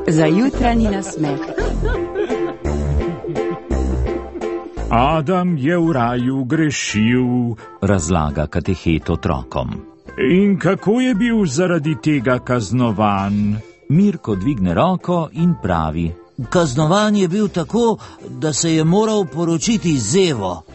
Za jutranji nasmeh. Adam je v raju grešil, razlaga katehet otrokom. In kako je bil zaradi tega kaznovan? Mirko dvigne roko in pravi: Kaznovan je bil tako, da se je moral poročiti z Evo.